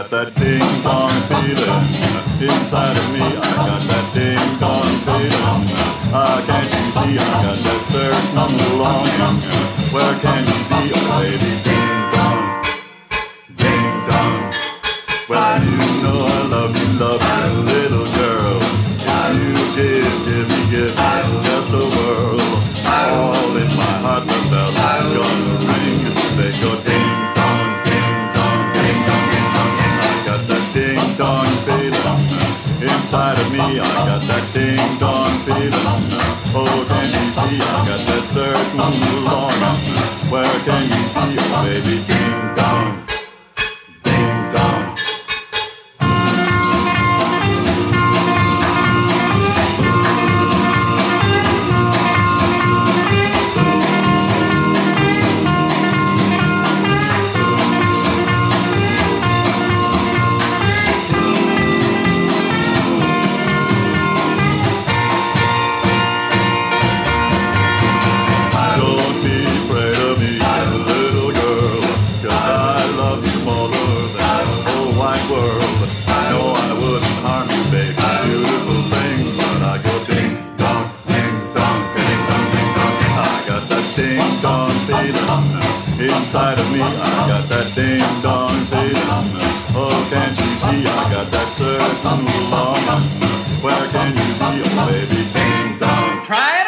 got that ding-dong feeling inside of me. I got that ding-dong feeling. Can't you see I got that certain longing? Where can you be, oh baby? Ding-dong, ding-dong. Well, you know I love you, little girl. If you give me just a whirl, all in my heart the bells are gonna ring. They go ding-dong, ding-dong, ding-dong, ding-dong. I got that ding-dong feeling inside of me. I got that ding-dong feeling. Oh, can't you see I got that certain longing? Where can you be, oh baby? Ding-dong, ding-dong. Ding-dong feeling inside of me. I got that ding-dong feeling. Oh, can't you see I got that certain longing? Where can you be, oh baby? Ding-dong. Try it.